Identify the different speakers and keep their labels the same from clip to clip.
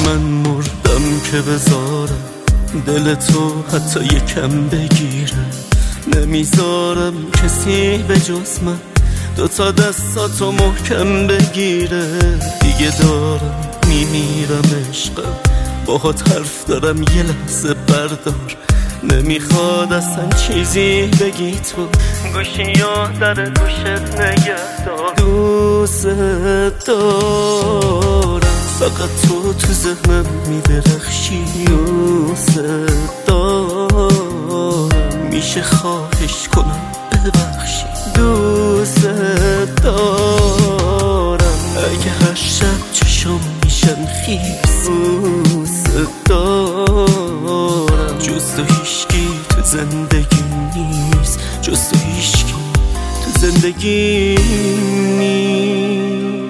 Speaker 1: من مردم که بذارم دل تو حتی یکم بگیره. نمیذارم کسی به جز من دوتا دستاتو محکم بگیره. دیگه دارم میمیرم عشقم، باهات حرف دارم یه لحظه بردار. نمیخواد اصلا چیزی بگی تو، گوشی یا در گوشت نگه دار. دوست دارم فقط تو ذهنم میدرخشی. دوست دارم میشه خواهش کنم ببخشی. دوست دارم اگه هر شب چشم میشن خیس. دوست دارم جز تو هیچکی تو زندگی نیست، جز تو هیچکی تو زندگی نیست.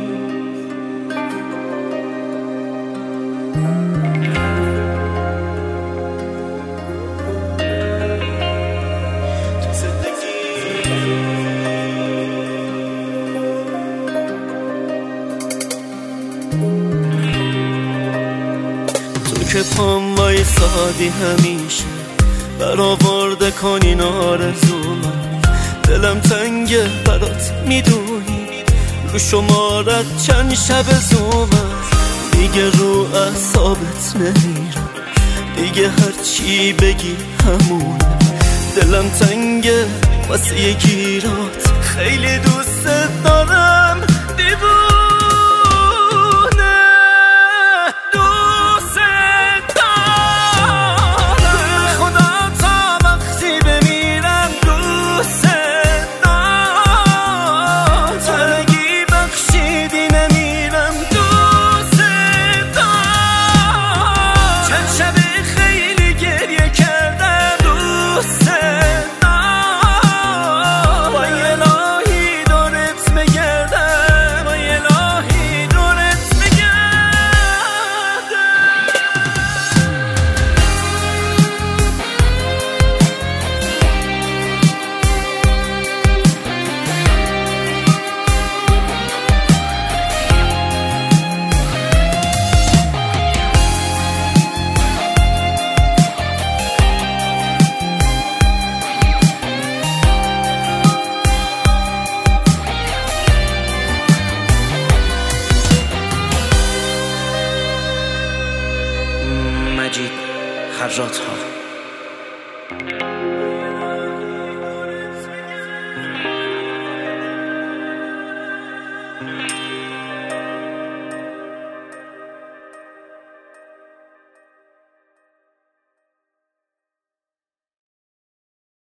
Speaker 1: تو که پام وایسادی همیشه برآورده کنی آرزومو. دلم تنگه برات میدونی، رو شمارت چند شب زومم. دیگه رو اعصابت نمیرم، دیگه هرچی بگی همونه. دلم تنگه واسه یه گیرات، خیلی دوست دارم دیوونه. دوست دارم خدا تا وقتی بمیرم. دوست دارم ترگی بخشیدی نمیرم. دوست دارم چند شب خیلی گریه کردم. دوست مجید خراط ها.